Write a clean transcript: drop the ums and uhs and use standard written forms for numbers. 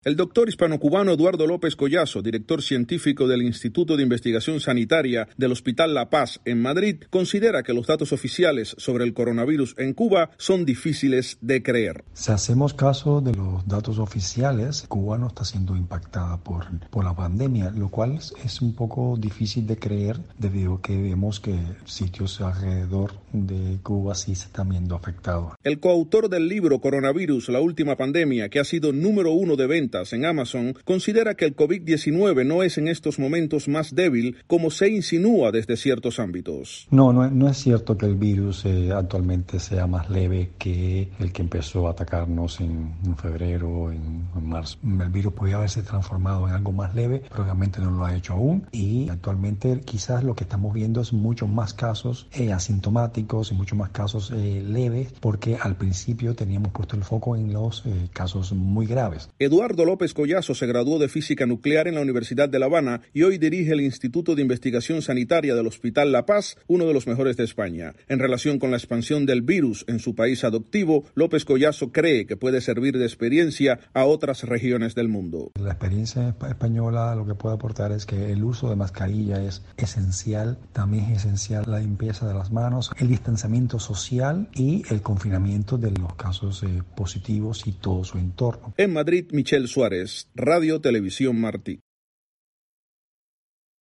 El doctor hispano-cubano Eduardo López Collazo, director científico del Instituto de Investigación Sanitaria del Hospital La Paz en Madrid, considera que los datos oficiales sobre el coronavirus en Cuba son difíciles de creer. Si hacemos caso de los datos oficiales, Cuba no está siendo impactada por la pandemia, lo cual es un poco difícil de creer debido a que vemos que sitios alrededor de Cuba sí se están viendo afectados. El coautor del libro Coronavirus, la última pandemia, que ha sido número 1 de ventas en Amazon, considera que el COVID-19 no es en estos momentos más débil como se insinúa desde ciertos ámbitos. No es cierto que el virus actualmente sea más leve que el que empezó a atacarnos en febrero, en marzo. El virus podría haberse transformado en algo más leve, pero realmente no lo ha hecho aún, y actualmente quizás lo que estamos viendo es muchos más casos asintomáticos y muchos más casos leves, porque al principio teníamos puesto el foco en los casos muy graves. Eduardo López Collazo se graduó de Física Nuclear en la Universidad de La Habana y hoy dirige el Instituto de Investigación Sanitaria del Hospital La Paz, uno de los mejores de España. En relación con la expansión del virus en su país adoptivo, López Collazo cree que puede servir de experiencia a otras regiones del mundo. La experiencia española lo que puede aportar es que el uso de mascarilla es esencial, también es esencial la limpieza de las manos, el distanciamiento social y el confinamiento de los casos positivos y todo su entorno. En Madrid, Michelle Suárez, Radio Televisión Martí.